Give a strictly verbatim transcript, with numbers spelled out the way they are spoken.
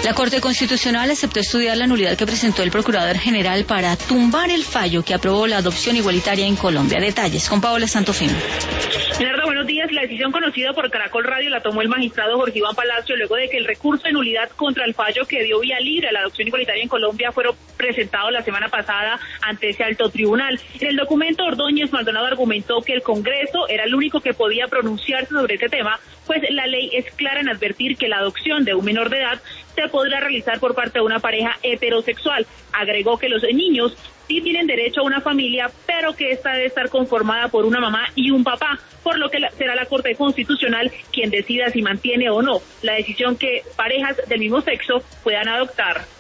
La Corte Constitucional aceptó estudiar la nulidad que presentó el Procurador General para tumbar el fallo que aprobó la adopción igualitaria en Colombia. Detalles con Paola Santofimio. Leonardo, buenos días. La decisión conocida por Caracol Radio la tomó el magistrado Jorge Iván Palacio luego de que el recurso de nulidad contra el fallo que dio vía libre a la adopción igualitaria en Colombia fueron presentados la semana pasada ante ese alto tribunal. En el documento, Ordóñez Maldonado argumentó que el Congreso era el único que podía pronunciarse sobre este tema, pues la ley es clara en advertir que la adopción de un menor de edad se podrá realizar por parte de una pareja heterosexual. Agregó que los niños sí tienen derecho a una familia, pero que esta debe estar conformada por una mamá y un papá, por lo que la, será la Corte Constitucional quien decida si mantiene o no la decisión que parejas del mismo sexo puedan adoptar.